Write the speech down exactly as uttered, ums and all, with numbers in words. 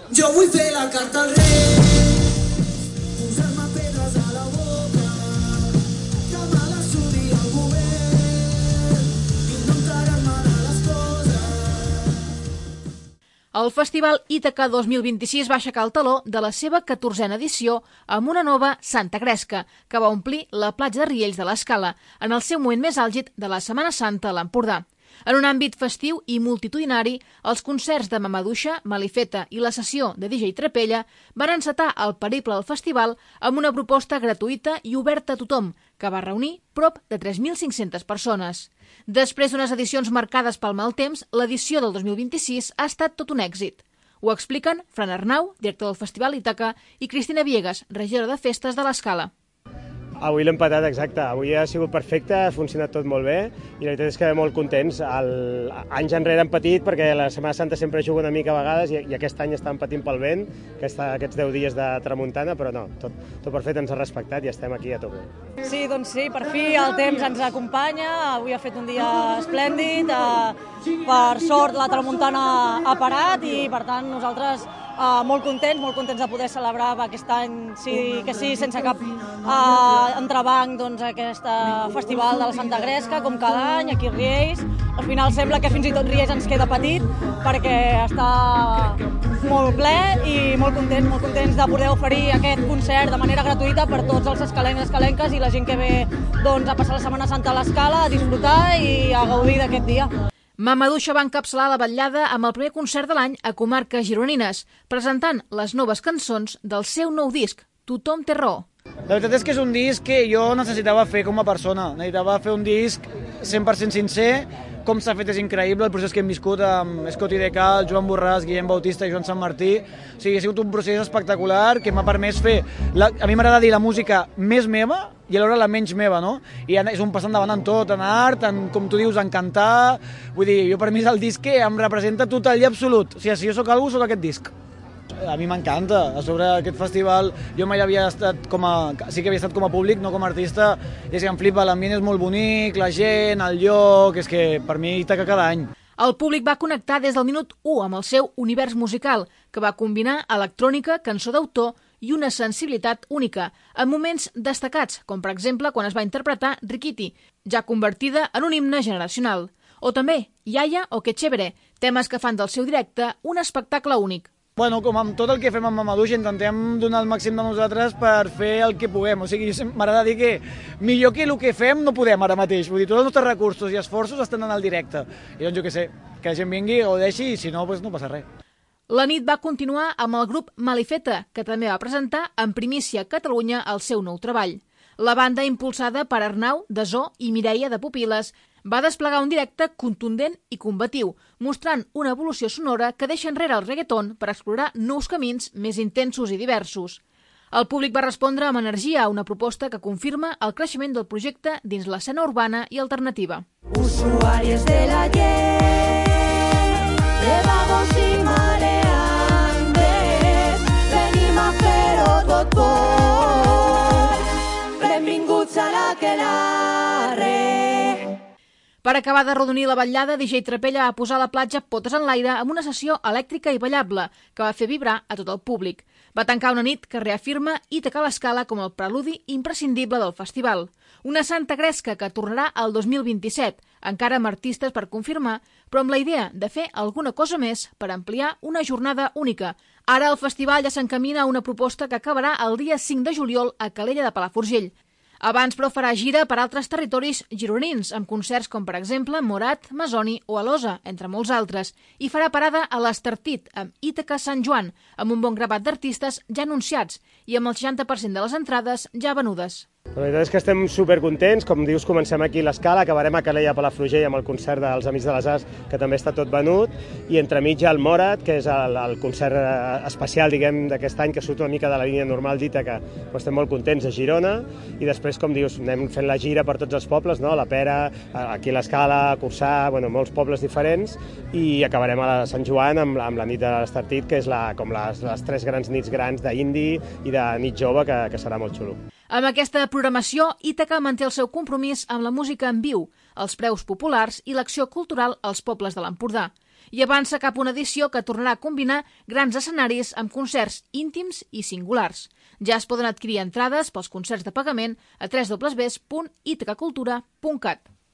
Jo vull fer la carta al rei, posar-me pedres a la boca, que me la sudi el govern i no enterar-me de les coses. El Festival Ítaca dos mil vint-i-sis va aixecar el teló de la seva catorzena edició amb una nova Santa Gresca, que va omplir la platja de Riells de l'Escala, en el seu moment més àlgid de la Setmana Santa a l'Empordà. En un àmbit festiu i multitudinari, els concerts de Mamaduixa, Malifeta i la sessió de D J Trapella van encetar el periple del festival amb una proposta gratuïta i oberta a tothom, que va reunir prop de tres mil cinc-centes persones. Després d'unes edicions marcades pel mal temps, l'edició del dos mil vint-i-sis ha estat tot un èxit. Ho expliquen Fran Arnau, director del Festival Ítaca, i Cristina Viegas, regidora de festes de l'Escala. Avui l'hem patat, exacte. Avui ha sigut perfecte, ha funcionat tot molt bé i la veritat és que molt contents. El... Anys enrere hem patit perquè la Setmana Santa sempre juga una mica a vegades i, i aquest any estàvem patint pel vent, aquesta, aquests deu dies de tramuntana, però no, tot, tot perfecte, ens ha respectat i estem aquí a tope. Sí, doncs sí, per fi el temps ens acompanya, avui ha fet un dia esplèndid, eh, per sort la tramuntana ha parat i per tant nosaltres Uh, molt contents, molt contents de poder celebrar aquest any, sí que sí, sense cap uh, entrebanc, doncs, aquest uh, festival de la Santa Gresca, com cada any, aquí a Riells. Al final sembla que fins i tot Riells ens queda petit, perquè està molt ple i molt contents, molt contents de poder oferir aquest concert de manera gratuïta per tots els escalencs i escalenques i la gent que ve doncs, a passar la Setmana Santa a l'Escala, a disfrutar i a gaudir d'aquest dia. Mamaduixa va encapçalar la vetllada amb el primer concert de l'any a comarques gironines, presentant les noves cançons del seu nou disc, Tothom té raó. La veritat és que és un disc que jo necessitava fer com a persona, necessitava fer un disc cent per cent sincer, com s'ha fet és increïble, el procés que hem viscut amb Scotty Decal, Joan Borràs, Guillem Bautista i Joan Sant Martí. O sigui, ha sigut un procés espectacular que m'ha permès fer, la, a mi m'agrada dir la música més meva i alhora la menys meva, no? I és un pas endavant en tot, en art, en, com tu dius, en cantar. Vull dir, jo per mi és el disc que em representa total i absolut. O sigui, si jo sóc algú, sóc aquest disc. A mi m'encanta, a sobre aquest festival jo mai havia estat com a, sí que havia estat com a públic, no com a artista, i és que em flipa, l'ambient és molt bonic, la gent, el lloc, és que per mi Ítaca cada any. El públic va connectar des del minut u amb el seu univers musical, que va combinar electrònica, cançó d'autor i una sensibilitat única, en moments destacats, com per exemple quan es va interpretar Riquiti, ja convertida en un himne generacional, o també Yaya o Que Chévere, temes que fan del seu directe un espectacle únic. Bueno, com amb tot el que fem amb Mamaduixa, intentem donar el màxim de nosaltres per fer el que puguem. O sigui, m'agrada dir que millor que el que fem no podem ara mateix. Vull dir, tots els nostres recursos i esforços estan en el directe. I doncs jo què sé, que la gent vingui o deixi i si no, doncs no passa res. La nit va continuar amb el grup Malifeta, que també va presentar en primícia a Catalunya el seu nou treball. La banda, impulsada per Arnau, de Zoo i Mireia, de Pupil·les, va desplegar un directe contundent i combatiu, mostrant una evolució sonora que deixa enrere el reggaeton per explorar nous camins més intensos i diversos. El públic va respondre amb energia a una proposta que confirma el creixement del projecte dins l'escena urbana i alternativa. Usuaris de la llei, de vagos i mareantes, venim a fer-ho tot poc, benvinguts a l'Aquelarre. Per acabar de rodonir la vetllada, D J Trapella va posar a la platja potes en l'aire amb una sessió elèctrica i ballable que va fer vibrar a tot el públic. Va tancar una nit que reafirma Ítaca a l'Escala com el preludi imprescindible del festival. Una Santa Gresca que tornarà al dos mil vint-i-set, encara amb artistes per confirmar, però amb la idea de fer alguna cosa més per ampliar una jornada única. Ara el festival ja s'encamina a una proposta que acabarà el dia cinc de juliol a Calella de Palafrugell. Abans, però, farà gira per altres territoris gironins, amb concerts com, per exemple, Morat, Masoni o Alosa, entre molts altres, i farà parada a l'Estartit, amb Ítaca Sant Joan, amb un bon grapat d'artistes ja anunciats i amb el seixanta per cent de les entrades ja venudes. La veritat és que estem supercontents, com dius, comencem aquí l'Escala, acabarem a Calella a Palafrugell amb el concert dels Amics de les Arts, que també està tot venut, i entremig el Morat, que és el, el concert especial, diguem, d'aquest any, que surt una mica de la línia normal d'Ítaca, però estem molt contents, a Girona, i després, com dius, anem fent la gira per tots els pobles, no? La Pera, aquí a l'Escala, a Corçà, bueno, molts pobles diferents, i acabarem a Sant Joan amb, amb la nit de l'Estartit, que és la, com les, les tres grans nits grans d'indi i de nit jove, que, que serà molt xulo. Amb aquesta programació, Ítaca manté el seu compromís amb la música en viu, els preus populars i l'acció cultural als pobles de l'Empordà. i avança cap a una edició que tornarà a combinar grans escenaris amb concerts íntims i singulars. Ja es poden adquirir entrades pels concerts de pagament a w w w punt ithacacultura punt cat.